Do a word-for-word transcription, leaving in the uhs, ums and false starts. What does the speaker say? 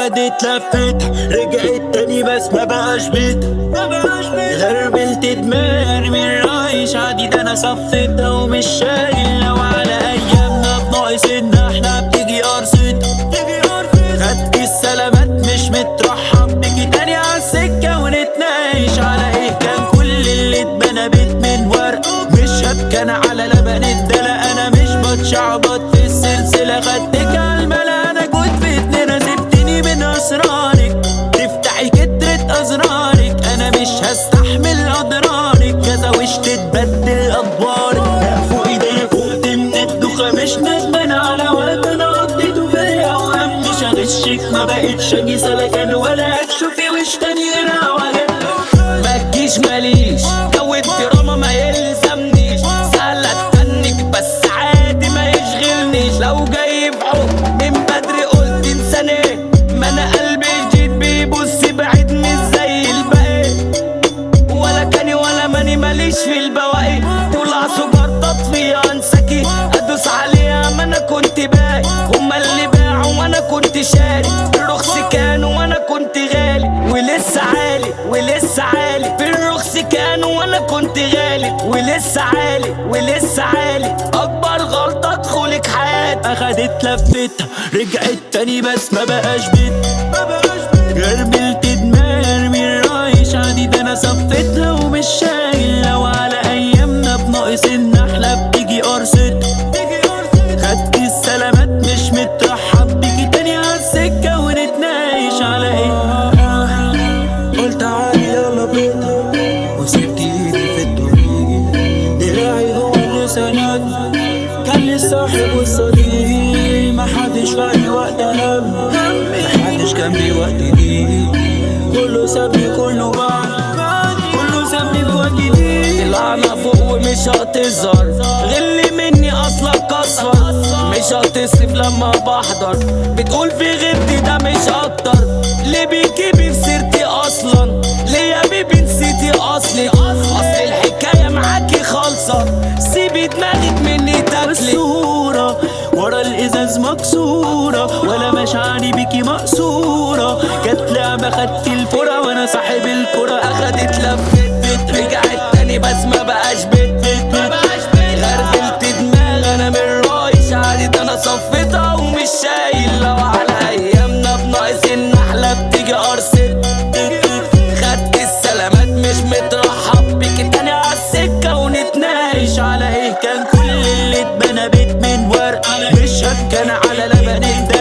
اخدت لفتها رجعت تاني بس ما بقاش بيتها غربلت دماغي من رايش عادي ده انا صفيتها ومش شايل لو على ايامنا بناقص ان احنا بتيجي قرصتها خدت السلامات مش مترحب بيكي تاني عالسكة ونتناقش على ايه كان كل اللي اتبنى بيت من ورق مش هبكن على لبن الدلق انا مش بتشعبط في السلسلة خدتك عالملا انا كنت في اتنين سبتني من اسرارك تفتحي كترة ازرارك انا مش هستحمل اضرارك كذا وش تتبدل ادوارك فوق ايديا فوقت من الدوخة مش ندمان على وقت انا قضيته فيا وهم مش هغشك ما بقتش اجي سلكان ولا هتشوفي وش تاني غير عوالم ما تجيش ماليش جو الدراما ما يلزمنيش سهلة اتفنك بس عادي ما يشغلنيش لو جاي بحب من بدري قلت انساني ما انا قلبي جديد بيبص بعيد مش زي الباقي ولا كاني ولا ماني ماليش في البواقي طلع سجار تطفية انساكي ادوس عليها ما انا كنت باقي هما اللي باعوا وانا كنت شاري الرخص كانوا وانا كنت غالي ولسه عالي ولسه عالي في الرخص كانوا وانا كنت غالي ولسه عالي ولسه عالي اكبر غلطة ادخلك حياتي اخدت لفتها رجعت تاني بس ما بقاش بيت غربلت دماغي من رايش عادي ده انا صفيتها ومش شايل لو على ايامنا بناقص ان احنا بتيجي قرصتها خدت السلامات مش مترحب بيكي تاني عالسكة ونتناقش على ايه قلت عادي يلا بينا وسبت ايدي في الطريق دراعي هو اللي سندني كان لي الصاحب والصديق محدش في اي وقت هم محدش كان بي وقت ضيق كله سابني كله بعد كله سابني في وقت ضيق طلعنا فوق ومش هتظهر غلي مني اصلك اصفر مش هتصرف لما بحضر بتقول في غيرتي ده مش اكتر ليه بيجيبي في سيرتي اصلا ليه يا بيبي نسيتي اصلي اصل الحكايه معاكي خالصه سيبي دماغك مني تاكلي الصوره ورا الازاز مكسوره ولا مشاعري بيكي مقصوره كانت لعبه خدت الفرة وانا صاحب الكرة اخدت لفت بيت رجعت تاني بس ما بقاش بيت بيت ما بقاش بيت غربلت دماغ انا من رايش عادي ده انا صفيتها ومش شايل لو على ايامنا بناقص ان احلى بتيجي قرصت خدت السلامات مش مترحب بيكي تاني عالسكة ونتناقش على ايه كان كل اللي اتبنى بيت من ورق مش هبكن على لبن